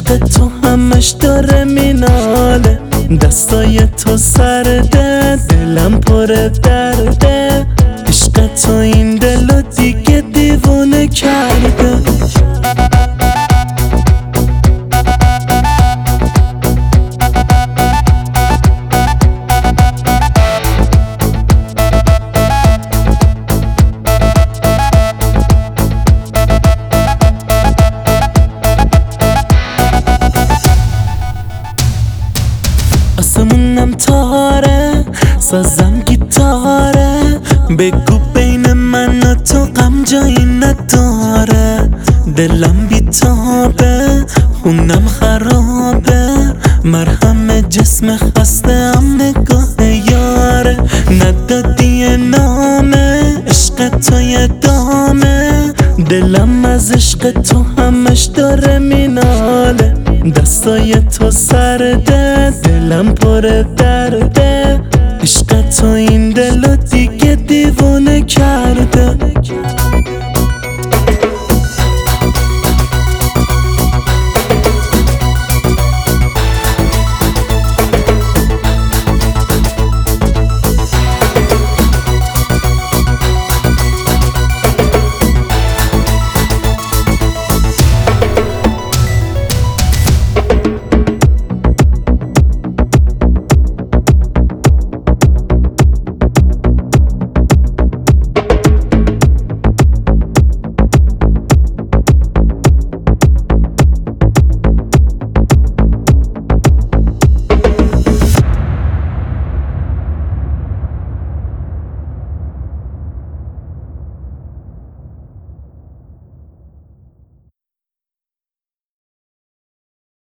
عشق تو همش داره میناله، دستای تو سرده، دلم پر درده. عشق تو این دلو دیگه دیوونه کرده. آسمونم تاره، سازم گیتاره، بگو بین من و تو غم جایی نداره. دلم بیتابه، خونم خرابه، مرهم جسم خسته ام نگاه یاره. ندادی نامه، عشق تو یه دامه، دلم از عشق تو همش داره میناله. دستای تو سرده، دلم پر درده. عشق تو این دلو دیگه